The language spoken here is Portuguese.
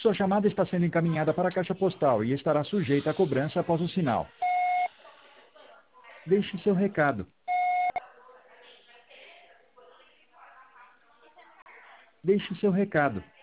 Sua chamada está sendo encaminhada para a caixa postal e estará sujeita a cobrança após o sinal. Deixe seu recado. Deixe seu recado.